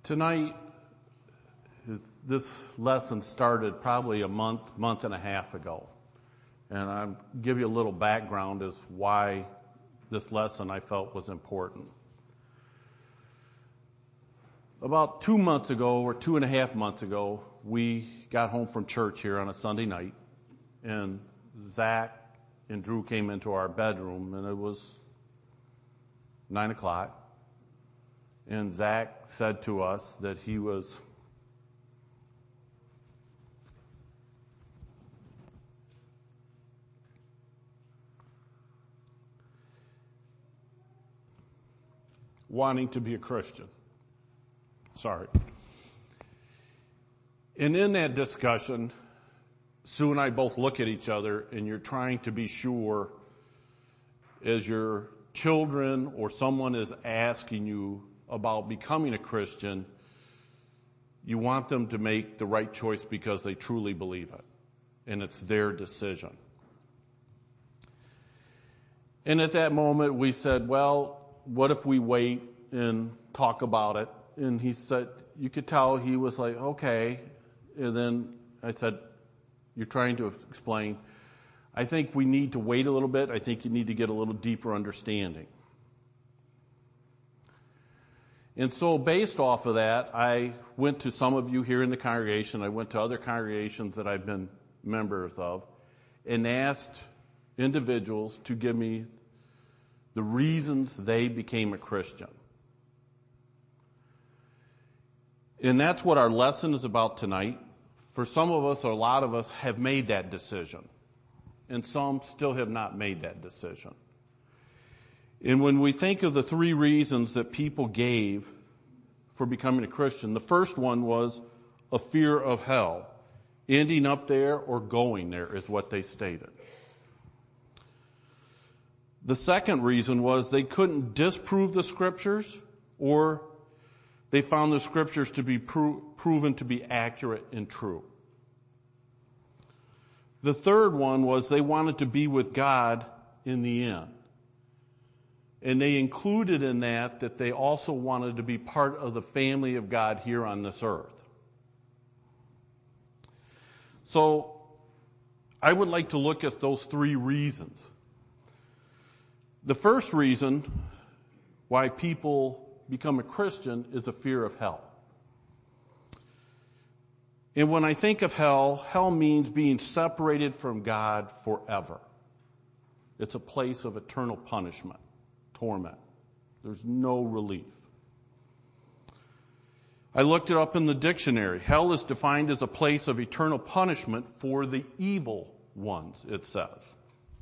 Tonight, this lesson started probably a month and a half ago. And I'll give you a little background as why this lesson I felt was important. About 2 months ago, or 2.5 months ago, we got home from church here on a Sunday night, and Zach and Drew came into our bedroom, and it was 9 o'clock. And Zach said to us that he was wanting to be a Christian. Sorry. And in that discussion, Sue and I both look at each other, and you're trying to be sure as your children or someone is asking you about becoming a Christian, you want them to make the right choice because they truly believe it, and it's their decision. And at that moment, we said, well, what if we wait and talk about it? And he said, you could tell he was like, okay. And then I said, you're trying to explain. I think we need to wait a little bit. I think you need to get a little deeper understanding. And so based off of that, I went to some of you here in the congregation. I went to other congregations that I've been members of and asked individuals to give me the reasons they became a Christian. And that's what our lesson is about tonight. For some of us, or a lot of us, have made that decision. And some still have not made that decision. And when we think of the 3 reasons that people gave for becoming a Christian, the first one was a fear of hell. Ending up there or going there is what they stated. The second reason was they couldn't disprove the scriptures, or they found the scriptures to be proven to be accurate and true. The third one was they wanted to be with God in the end. And they included in that they also wanted to be part of the family of God here on this earth. So I would like to look at those 3 reasons. The first reason why people become a Christian is a fear of hell. And when I think of hell, hell means being separated from God forever. It's a place of eternal punishment, torment. There's no relief. I looked it up in the dictionary. Hell is defined as a place of eternal punishment for the evil ones, it says.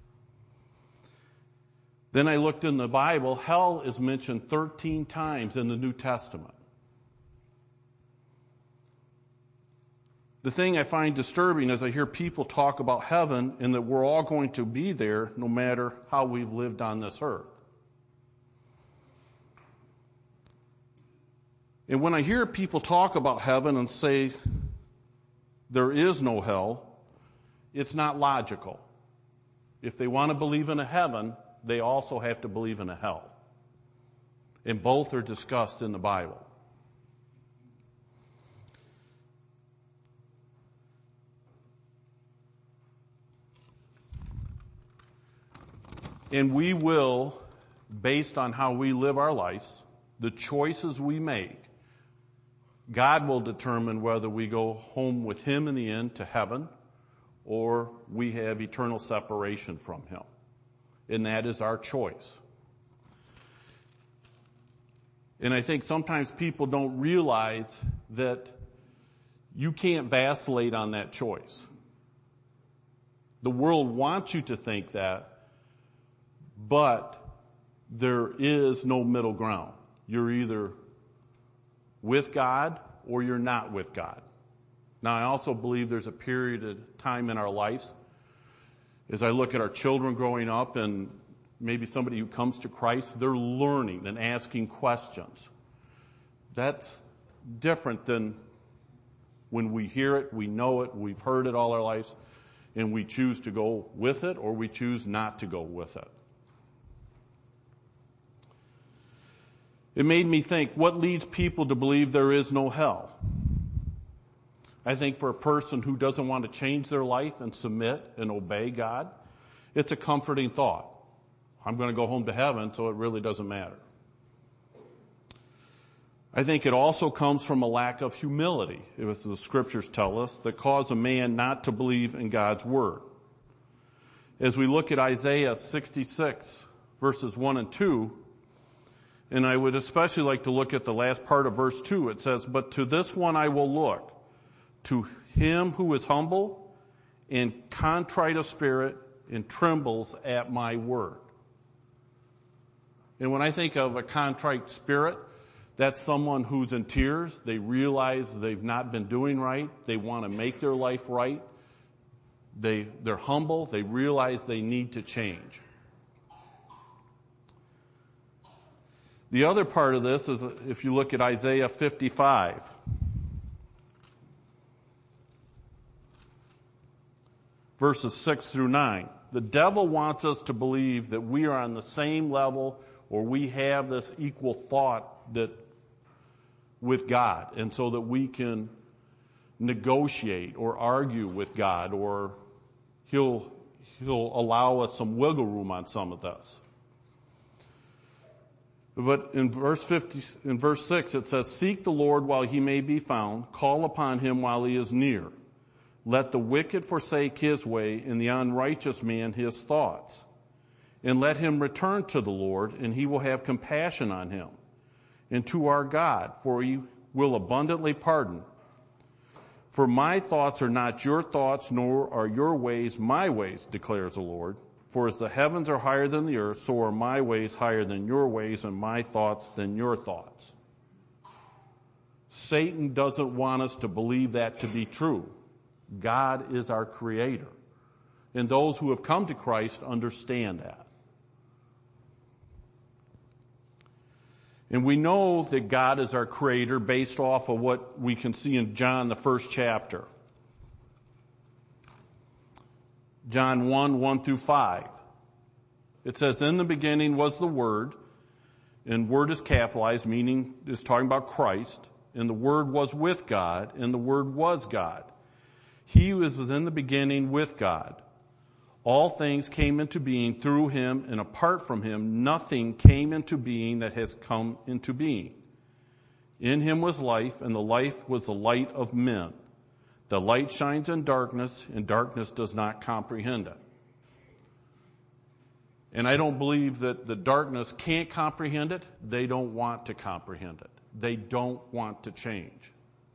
Then I looked in the Bible. Hell is mentioned 13 times in the New Testament. The thing I find disturbing is I hear people talk about heaven and that we're all going to be there no matter how we've lived on this earth. And when I hear people talk about heaven and say there is no hell, it's not logical. If they want to believe in a heaven, they also have to believe in a hell. And both are discussed in the Bible. And we will, based on how we live our lives, the choices we make, God will determine whether we go home with Him in the end to heaven or we have eternal separation from Him. And that is our choice. And I think sometimes people don't realize that you can't vacillate on that choice. The world wants you to think that, but there is no middle ground. You're either with God or you're not with God. Now, I also believe there's a period of time in our lives, as I look at our children growing up and maybe somebody who comes to Christ, they're learning and asking questions. That's different than when we hear it, we know it, we've heard it all our lives, and we choose to go with it or we choose not to go with it. It made me think, what leads people to believe there is no hell? I think for a person who doesn't want to change their life and submit and obey God, it's a comforting thought. I'm going to go home to heaven, so it really doesn't matter. I think it also comes from a lack of humility, as the scriptures tell us, that cause a man not to believe in God's word. As we look at Isaiah 66, verses 1 and 2, and I would especially like to look at the last part of verse 2. It says, "But to this one I will look, to him who is humble and contrite of spirit and trembles at my word." And when I think of a contrite spirit, that's someone who's in tears. They realize they've not been doing right. They want to make their life right. They're humble. They realize they need to change. The other part of this is if you look at Isaiah 55. Verses 6 through 9. The devil wants us to believe that we are on the same level or we have this equal thought that with God, and so that we can negotiate or argue with God, or he'll allow us some wiggle room on some of this. But in verse 6 it says, "Seek the Lord while he may be found, call upon him while he is near. Let the wicked forsake his way, and the unrighteous man his thoughts. And let him return to the Lord, and he will have compassion on him. And to our God, for he will abundantly pardon. For my thoughts are not your thoughts, nor are your ways my ways, declares the Lord. For as the heavens are higher than the earth, so are my ways higher than your ways, and my thoughts than your thoughts." Satan doesn't want us to believe that to be true. God is our creator. And those who have come to Christ understand that. And we know that God is our creator based off of what we can see in John, the first chapter. John 1 through 5. It says, "In the beginning was the Word," and Word is capitalized, meaning it's talking about Christ, "and the Word was with God, and the Word was God. He was in the beginning with God. All things came into being through him, and apart from him, nothing came into being that has come into being. In him was life, and the life was the light of men. The light shines in darkness, and darkness does not comprehend it." And I don't believe that the darkness can't comprehend it. They don't want to comprehend it. They don't want to change.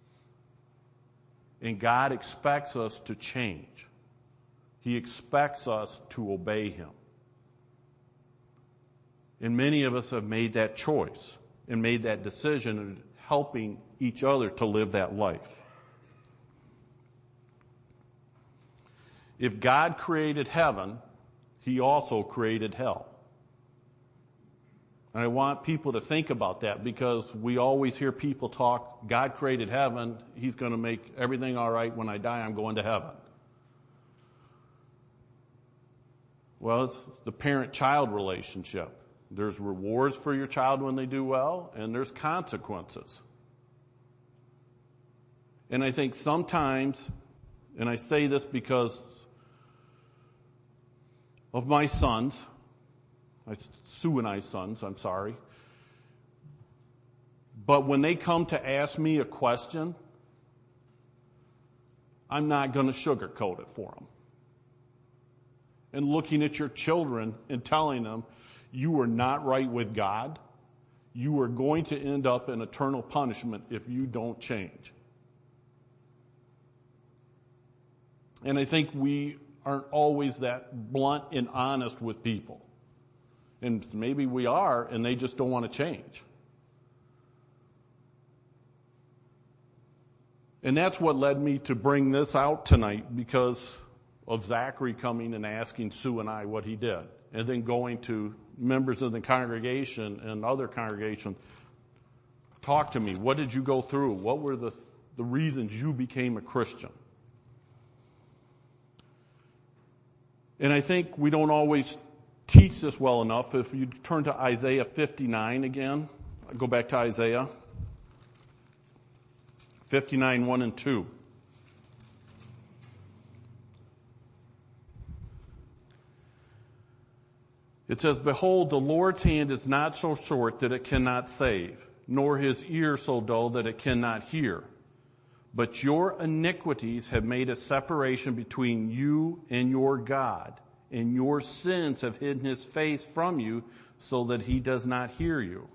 And God expects us to change. He expects us to obey him. And many of us have made that choice and made that decision in helping each other to live that life. If God created heaven, he also created hell. And I want people to think about that, because we always hear people talk, God created heaven, he's going to make everything all right. When I die, I'm going to heaven. Well, it's the parent-child relationship. There's rewards for your child when they do well, and there's consequences. And I think sometimes, and I say this because of my sons, Sue and I's sons, I'm sorry. But when they come to ask me a question, I'm not going to sugarcoat it for them. And looking at your children and telling them, you are not right with God, you are going to end up in eternal punishment if you don't change. And I think we aren't always that blunt and honest with people. And maybe we are, and they just don't want to change. And that's what led me to bring this out tonight, because of Zachary coming and asking Sue and I what he did. And then going to members of the congregation and other congregations, talk to me. What did you go through? What were the reasons you became a Christian? And I think we don't always teach this well enough. If you turn to Isaiah 59 again, Go back to Isaiah 59, 1 and 2. It says, "Behold, the Lord's hand is not so short that it cannot save, nor his ear so dull that it cannot hear. But your iniquities have made a separation between you and your God, and your sins have hidden his face from you so that he does not hear you."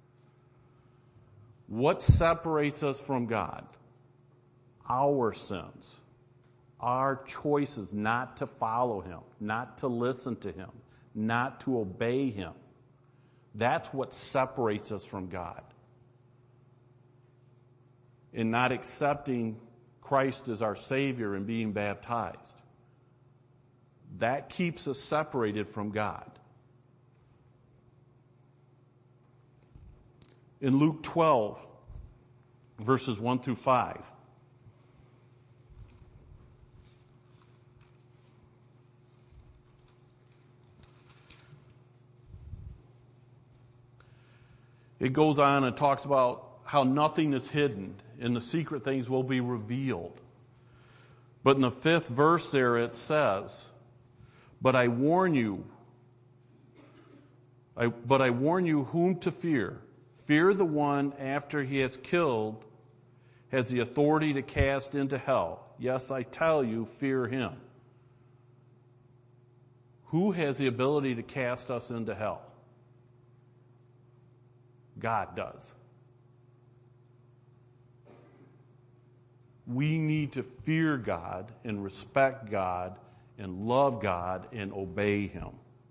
What separates us from God? Our sins. Our choices not to follow him, not to listen to him, not to obey him. That's what separates us from God. In not accepting Christ as our Savior and being baptized. That keeps us separated from God. In Luke 12, verses 1 through 5, it goes on and talks about how nothing is hidden and the secret things will be revealed. But in the 5th verse there it says, but I warn you whom to fear. Fear the one after he has killed has the authority to cast into hell. Yes, I tell you, fear him. Who has the ability to cast us into hell? God does. We need to fear God and respect God and love God and obey him.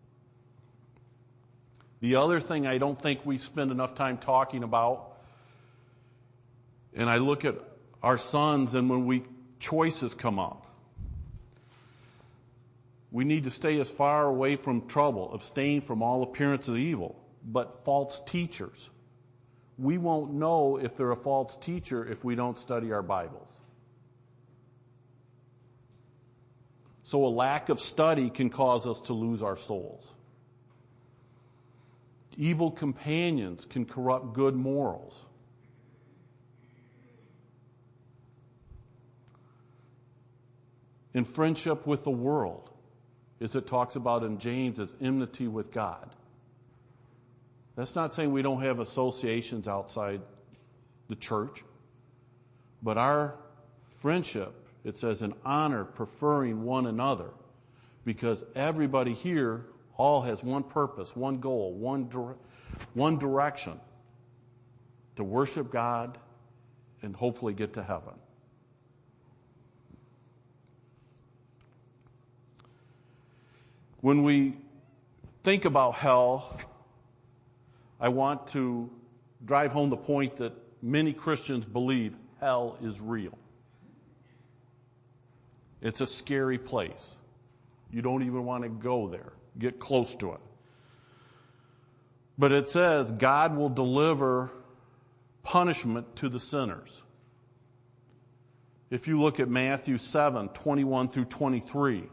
The other thing I don't think we spend enough time talking about, and I look at our sons and when choices come up, we need to stay as far away from trouble, abstain from all appearance of evil, but false teachers. We won't know if they're a false teacher if we don't study our Bibles. So a lack of study can cause us to lose our souls. Evil companions can corrupt good morals. In friendship with the world, as it talks about in James, is enmity with God. That's not saying we don't have associations outside the church, but our friendship, it says, in honor, preferring one another, because everybody here all has one purpose, one goal, one direction, to worship God and hopefully get to heaven. When we think about hell, I want to drive home the point that many Christians believe hell is real. It's a scary place. You don't even want to go there, get close to it. But it says God will deliver punishment to the sinners. If you look at Matthew 7, 21 through 23,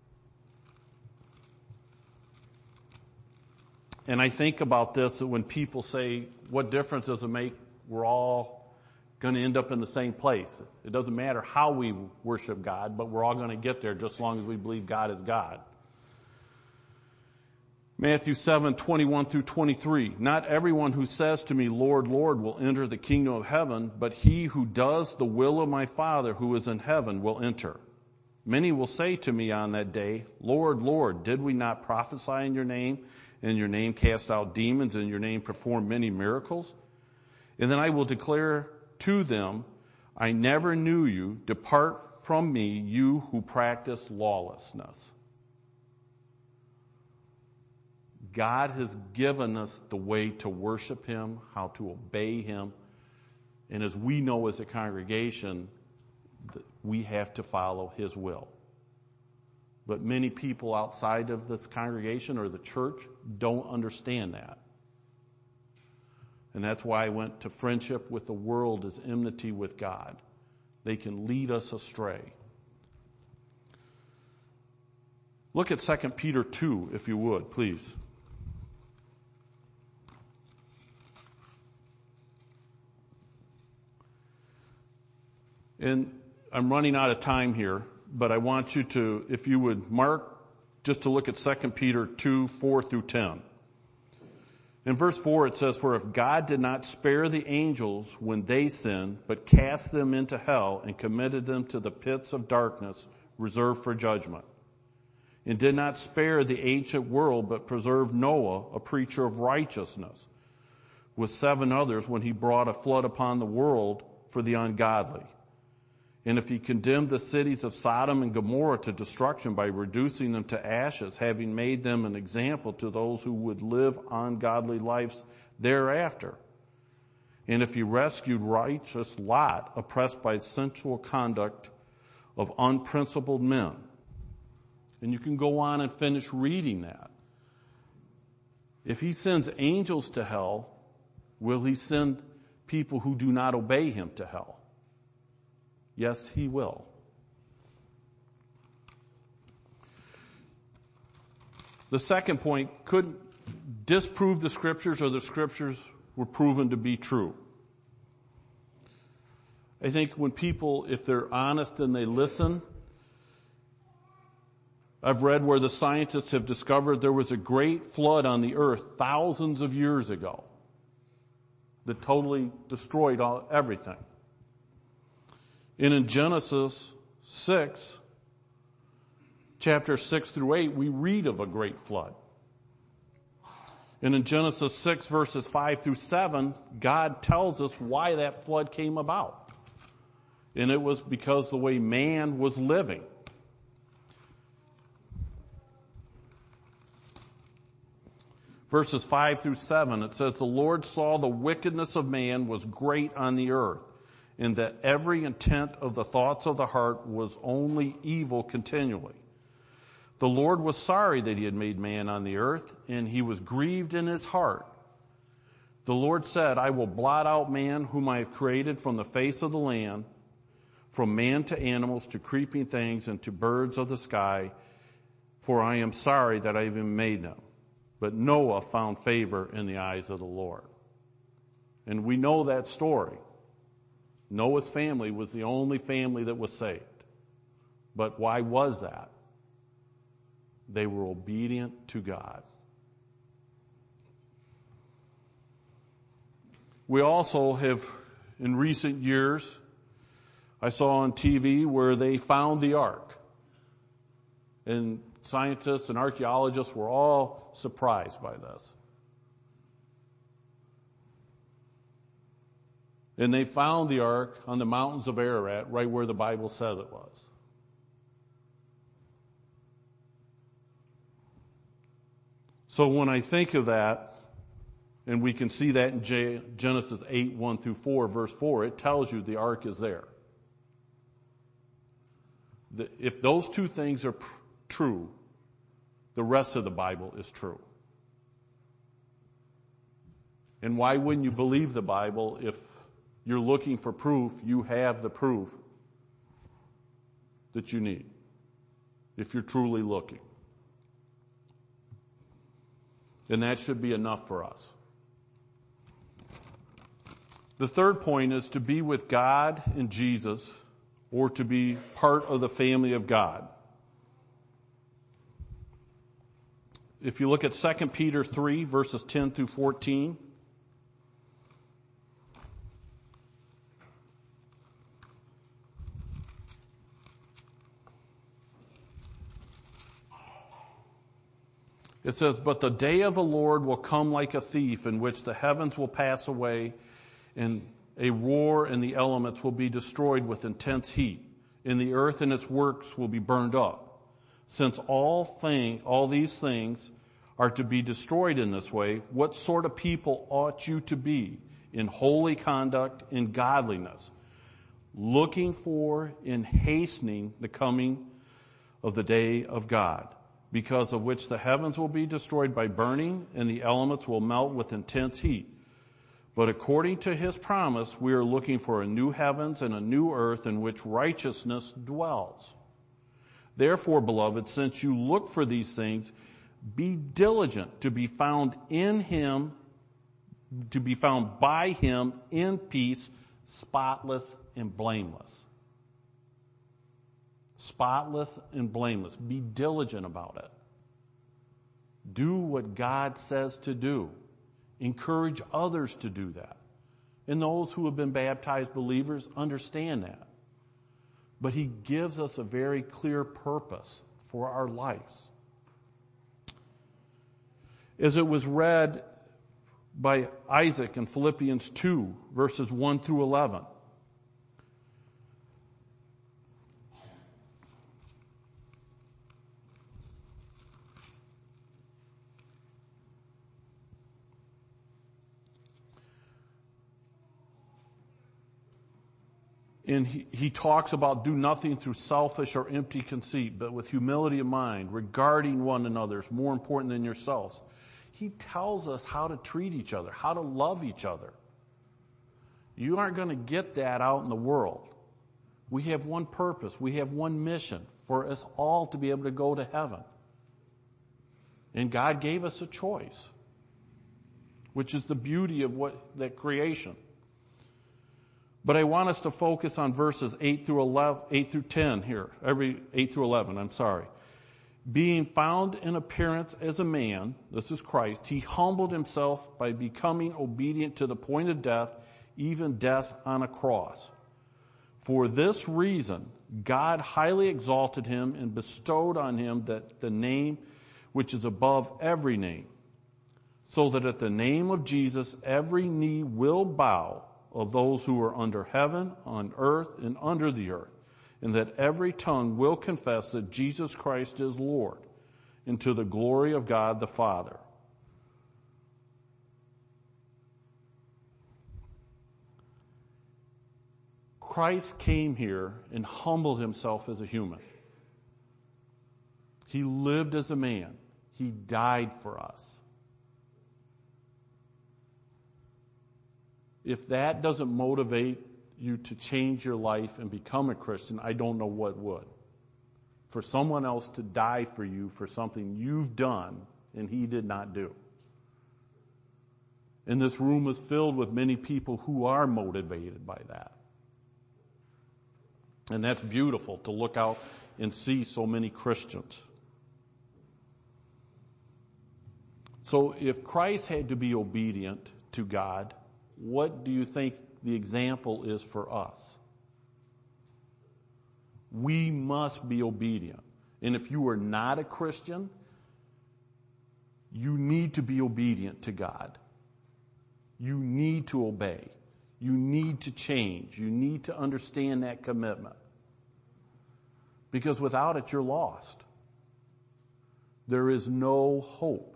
and I think about this, that when people say, what difference does it make? We're all going to end up in the same place. It doesn't matter how we worship God, but we're all going to get there just as long as we believe God is God. Matthew 7, 21 through 23. Not everyone who says to me, Lord, Lord, will enter the kingdom of heaven, but he who does the will of my Father who is in heaven will enter. Many will say to me on that day, Lord, Lord, did we not prophesy in your name, in your name cast out demons, in your name perform many miracles? And then I will declare to them, I never knew you. Depart from me, you who practice lawlessness. God has given us the way to worship him, how to obey him. And as we know as a congregation, we have to follow his will. But many people outside of this congregation or the church don't understand that. And that's why I went to friendship with the world as enmity with God. They can lead us astray. Look at 2 Peter 2, if you would, please. And I'm running out of time here, but I want you to, if you would mark, just to look at 2 Peter 2, 4 through 10. In verse 4 it says, "For if God did not spare the angels when they sinned, but cast them into hell and committed them to the pits of darkness reserved for judgment, and did not spare the ancient world, but preserved Noah, a preacher of righteousness, with 7 others when he brought a flood upon the world for the ungodly. And if he condemned the cities of Sodom and Gomorrah to destruction by reducing them to ashes, having made them an example to those who would live ungodly lives thereafter. And if he rescued righteous Lot, oppressed by sensual conduct of unprincipled men." And you can go on and finish reading that. If he sends angels to hell, will he send people who do not obey him to hell? Yes, he will. The second point could disprove the scriptures, or the scriptures were proven to be true. I think when people, if they're honest and they listen, I've read where the scientists have discovered there was a great flood on the earth thousands of years ago that totally destroyed everything. And in Genesis 6, chapter 6 through 8, we read of a great flood. And in Genesis 6, verses 5 through 7, God tells us why that flood came about. And it was because the way man was living. Verses 5 through 7, it says, "The Lord saw the wickedness of man was great on the earth, and that every intent of the thoughts of the heart was only evil continually. The Lord was sorry that he had made man on the earth, and he was grieved in his heart. The Lord said, I will blot out man whom I have created from the face of the land, from man to animals to creeping things and to birds of the sky, for I am sorry that I even made them. But Noah found favor in the eyes of the Lord." And we know that story. Noah's family was the only family that was saved. But why was that? They were obedient to God. We also have, in recent years, I saw on TV where they found the ark. And scientists and archaeologists were all surprised by this. And they found the ark on the mountains of Ararat, right where the Bible says it was. So when I think of that, and we can see that in Genesis 8, 1 through 4, verse 4, it tells you the ark is there. If those two things are true, the rest of the Bible is true. And why wouldn't you believe the Bible if you're looking for proof? You have the proof that you need, if you're truly looking. And that should be enough for us. The third point is to be with God and Jesus, or to be part of the family of God. If you look at 2 Peter 3, verses 10 through 14, it says, "But the day of the Lord will come like a thief, in which the heavens will pass away, and a roar, and the elements will be destroyed with intense heat, and the earth and its works will be burned up. Since all these things are to be destroyed in this way, what sort of people ought you to be in holy conduct and godliness, looking for and hastening the coming of the day of God, because of which the heavens will be destroyed by burning, and the elements will melt with intense heat. But according to his promise, we are looking for a new heavens and a new earth in which righteousness dwells. Therefore, beloved, since you look for these things, be diligent to be found in him, to be found by him in peace, spotless and blameless." spotless and blameless. Be diligent about it. Do what God says to do. Encourage others to do that. And those who have been baptized believers understand that. But he gives us a very clear purpose for our lives. As it was read by Isaac in Philippians 2, verses 1 through 11. And he talks about do nothing through selfish or empty conceit, but with humility of mind, regarding one another as more important than yourselves. He tells us how to treat each other, how to love each other. You aren't going to get that out in the world. We have one purpose. We have one mission for us all to be able to go to heaven. And God gave us a choice, which is the beauty of that creation. But I want us to focus on verses 8 through 10 here. 8 through 11, I'm sorry. Being found in appearance as a man, this is Christ, he humbled himself by becoming obedient to the point of death, even death on a cross. For this reason, God highly exalted him and bestowed on him the name which is above every name, so that at the name of Jesus every knee will bow, of those who are under heaven, on earth, and under the earth, and that every tongue will confess that Jesus Christ is Lord, and to the glory of God the Father. Christ came here and humbled himself as a human. He lived as a man. He died for us. If that doesn't motivate you to change your life and become a Christian, I don't know what would. For someone else to die for you for something you've done and he did not do. And this room is filled with many people who are motivated by that. And that's beautiful to look out and see so many Christians. So if Christ had to be obedient to God, what do you think the example is for us? We must be obedient. And if you are not a Christian, you need to be obedient to God. You need to obey. You need to change. You need to understand that commitment. Because without it, you're lost. There is no hope.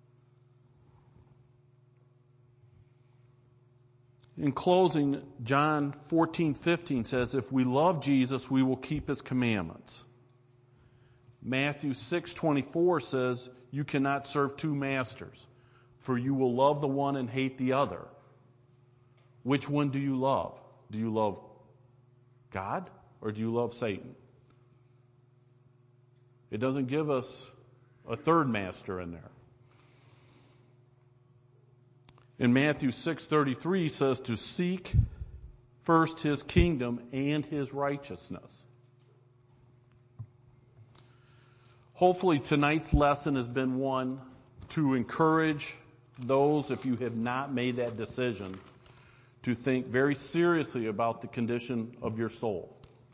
In closing, John 14:15 says, if we love Jesus, we will keep his commandments. Matthew 6:24 says, you cannot serve two masters, for you will love the one and hate the other. Which one do you love? Do you love God or do you love Satan? It doesn't give us a third master in there. In Matthew 6:33 says to seek first his kingdom and his righteousness. Hopefully tonight's lesson has been one to encourage those, if you have not made that decision, to think very seriously about the condition of your soul.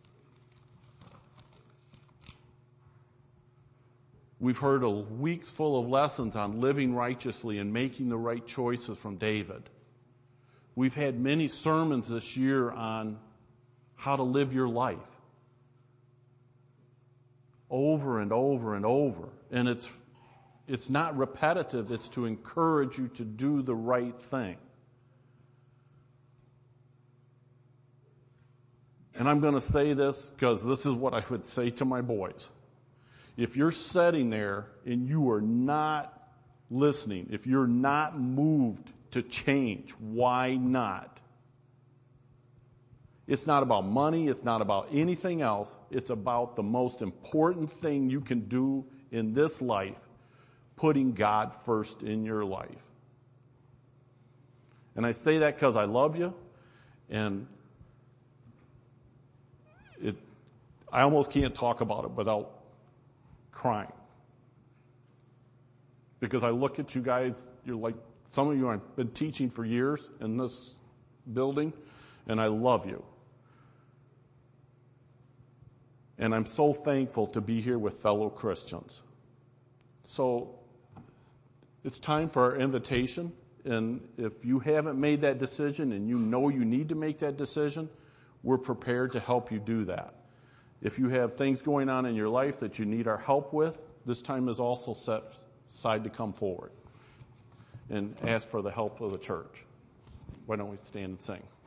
We've heard a week's full of lessons on living righteously and making the right choices from David. We've had many sermons this year on how to live your life. Over and over and over. And it's not repetitive, it's to encourage you to do the right thing. And I'm going to say this because this is what I would say to my boys. If you're sitting there and you are not listening, if you're not moved to change, why not? It's not about money. It's not about anything else. It's about the most important thing you can do in this life, putting God first in your life. And I say that because I love you, and I almost can't talk about it without crying. Because I look at you guys, you're like, some of you I've been teaching for years in this building, and I love you. And I'm so thankful to be here with fellow Christians. So it's time for our invitation. And if you haven't made that decision and you know you need to make that decision, we're prepared to help you do that. If you have things going on in your life that you need our help with, this time is also set aside to come forward and ask for the help of the church. Why don't we stand and sing?